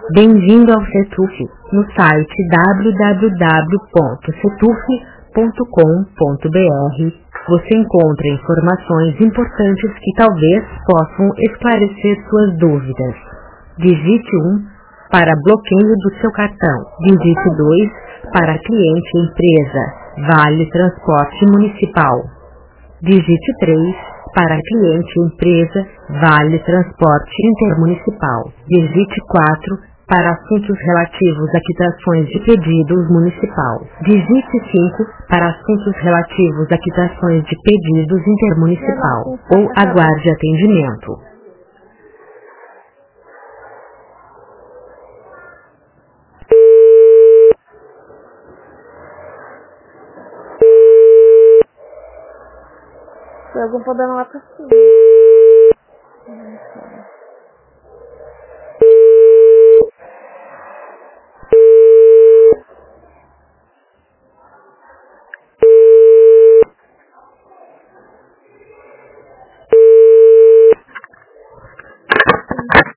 Bem-vindo ao Setuf. No site www.setuf.com.br você encontra informações importantes que talvez possam esclarecer suas dúvidas. Digite 1 para bloqueio do seu cartão. Digite 2 para cliente empresa, Vale Transporte Municipal. Digite 3 para cliente empresa, Vale Transporte Intermunicipal. Digite 4 para assuntos relativos a quitações de pedidos municipal. Digite 5 para assuntos relativos a quitações de pedidos intermunicipal. Ou aguarde atendimento. Tem algum problema lá pra cima.